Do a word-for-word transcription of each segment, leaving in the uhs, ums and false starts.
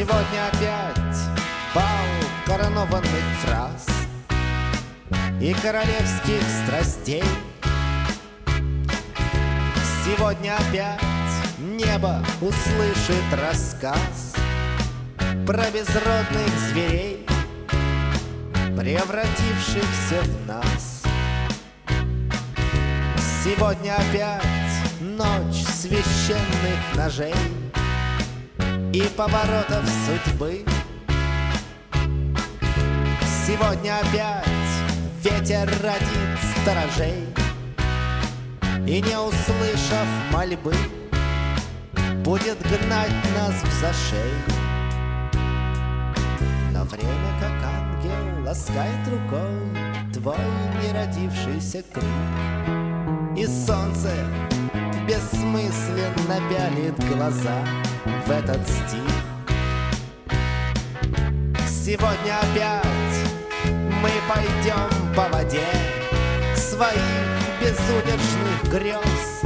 Сегодня опять бал коронованных фраз и королевских страстей. Сегодня опять небо услышит рассказ про безродных зверей, превратившихся в нас. Сегодня опять ночь священных ножей и поворотов судьбы. Сегодня опять ветер родит сторожей, и, не услышав мольбы, будет гнать нас в зашей. Но время, как ангел, ласкает рукой твой неродившийся круг, и солнце бессмысленно пялит глаза в этот стих. Сегодня опять мы пойдем по воде своих безудержных грез.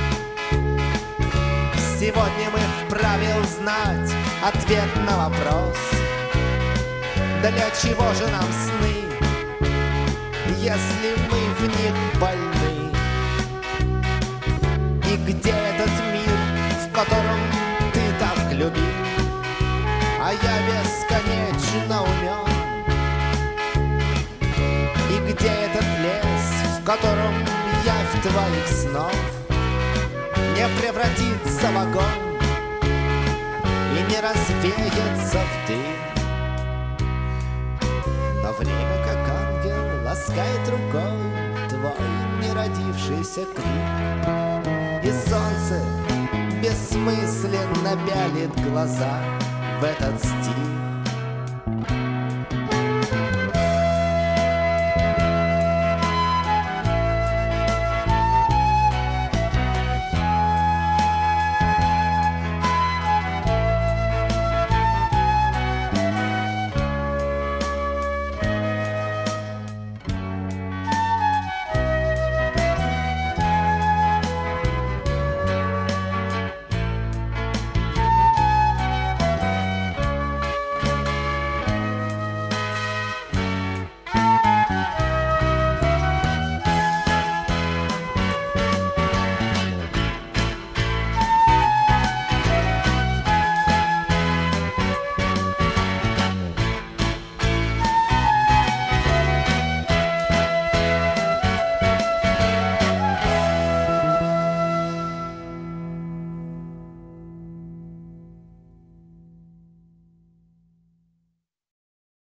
Сегодня мы вправе узнать ответ на вопрос: для чего же нам сны, если мы в них больны? И где этот мир, в котором ты так любил, а я бесконечно умен? И где этот лес, в котором явь твоих снов не превратится в огонь и не развеется в дым? Но время, как ангел, ласкает рукой твой неродившийся крик, и солнце бессмысленно пялит глаза в этот стих.